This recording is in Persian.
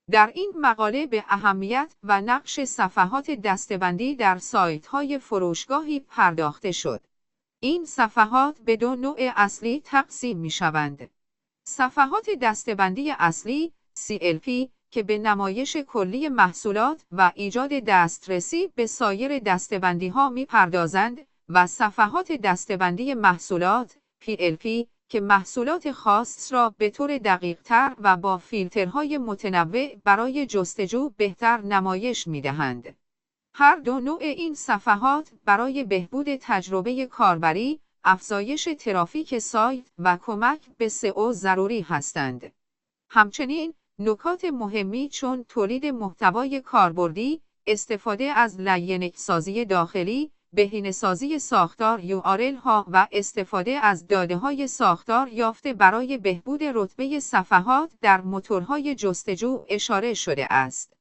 در این مقاله به اهمیت و نقش صفحات دسته‌بندی در سایت‌های فروشگاهی پرداخته شد. این صفحات به دو نوع اصلی تقسیم می‌شوند. صفحات دسته‌بندی اصلی CLP که به نمایش کلی محصولات و ایجاد دسترسی به سایر دسته‌بندی‌ها می‌پردازند و صفحات دسته‌بندی محصولات PLP که محصولات خاص را به طور دقیق‌تر و با فیلترهای متنوع برای جستجو بهتر نمایش می‌دهند. هر دو نوع این صفحات برای بهبود تجربه کاربری، افزایش ترافیک سایت و کمک به SEO ضروری هستند. همچنین نکات مهمی چون تولید محتوای کاربردی، استفاده از لینک‌سازی داخلی، بهینه‌سازی ساختار URL ها و استفاده از داده‌های ساختار یافته برای بهبود رتبه صفحات در موتورهای جستجو اشاره شده است.